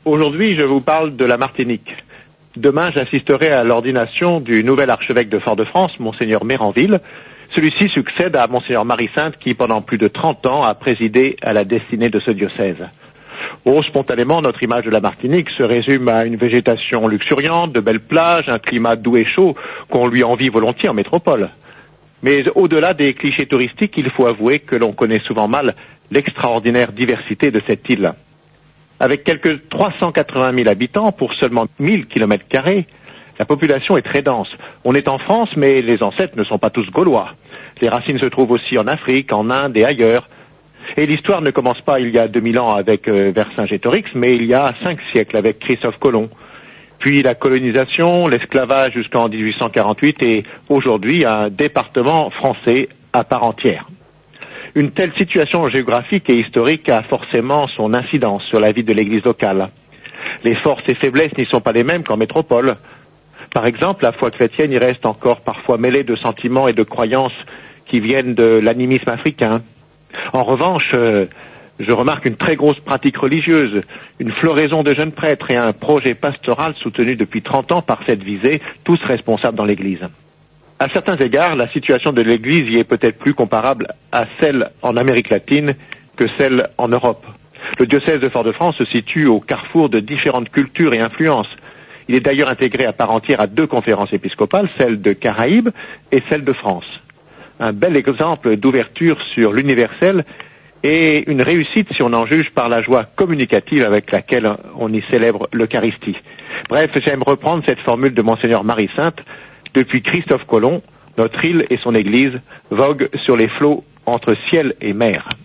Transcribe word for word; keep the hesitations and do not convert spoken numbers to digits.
Aujourd'hui, je vous parle de la Martinique. Demain, j'assisterai à l'ordination du nouvel archevêque de Fort-de-France, Monseigneur Méranville. Celui-ci succède à Monseigneur Marie-Sainte qui, pendant plus de trente ans, a présidé à la destinée de ce diocèse. Oh, spontanément, notre image de la Martinique se résume à une végétation luxuriante, de belles plages, un climat doux et chaud qu'on lui envie volontiers en métropole. Mais au-delà des clichés touristiques, il faut avouer que l'on connaît souvent mal l'extraordinaire diversité de cette île. Avec quelques trois cent quatre-vingt mille habitants pour seulement mille kilomètres carrés, la population est très dense. On est en France, mais les ancêtres ne sont pas tous gaulois. Les racines se trouvent aussi en Afrique, en Inde et ailleurs. Et l'histoire ne commence pas il y a deux mille ans avec euh, Vercingétorix, mais il y a cinq siècles avec Christophe Colomb. Puis la colonisation, l'esclavage jusqu'en dix-huit cent quarante-huit et aujourd'hui un département français à part entière. Une telle situation géographique et historique a forcément son incidence sur la vie de l'Église locale. Les forces et faiblesses n'y sont pas les mêmes qu'en métropole. Par exemple, la foi chrétienne y reste encore parfois mêlée de sentiments et de croyances qui viennent de l'animisme africain. En revanche, euh, je remarque une très grosse pratique religieuse, une floraison de jeunes prêtres et un projet pastoral soutenu depuis trente ans par cette visée, tous responsables dans l'Église. À certains égards, la situation de l'Église y est peut-être plus comparable à celle en Amérique latine que celle en Europe. Le diocèse de Fort-de-France se situe au carrefour de différentes cultures et influences. Il est d'ailleurs intégré à part entière à deux conférences épiscopales, celle de Caraïbes et celle de France. Un bel exemple d'ouverture sur l'universel et une réussite si on en juge par la joie communicative avec laquelle on y célèbre l'Eucharistie. Bref, j'aime reprendre cette formule de Monseigneur Marie-Sainte. Depuis Christophe Colomb, notre île et son église voguent sur les flots entre ciel et mer.